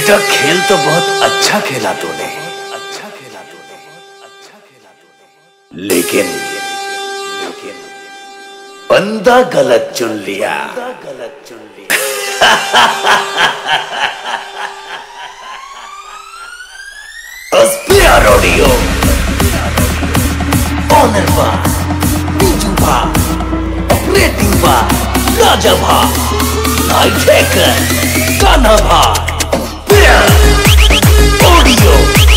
बेटा खेल तो बहुत अच्छा खेला तूने, लेकिन बंदा गलत चुन लिया। अस्पिया रोडियो ऑनर बा, बीजू बा, ऑपरेटिंग बा, राजा भा, नाइट हैकर, कान्हा भा, ऑडियो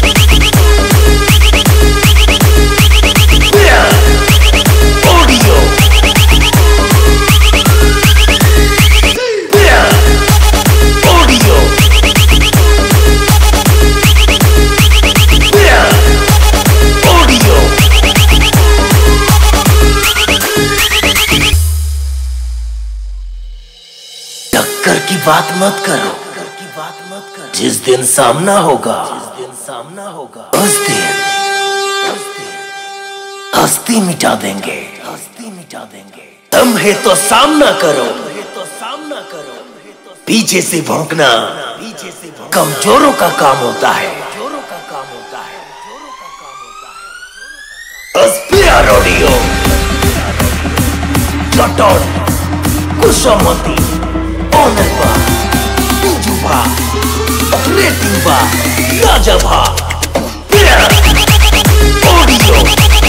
की बात मत करो, जिस दिन सामना होगा उस दिन हस्ती मिटा देंगे। दम है तो सामना करो, पीछे से भौंकना कमजोरों का काम होता है। अस्पिया रोडियो जटोन कुशमती ऑनर बा, बीजू भा, ऑपरेटिंग बा, राजा भा, ऑडियो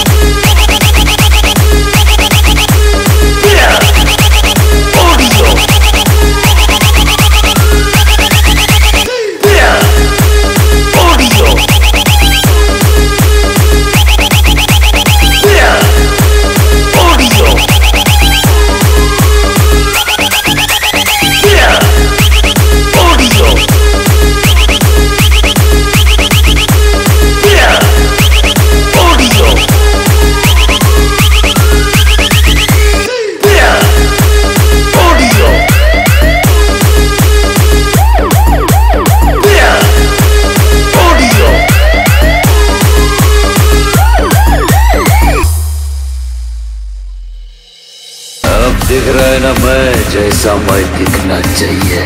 दिख रहा है ना मैं जैसा मैं दिखना चाहिए।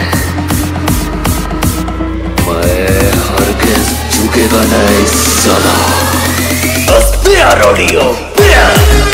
मैं हरगिज़ झुकेगा नहीं साला। अस्पिया रोडियो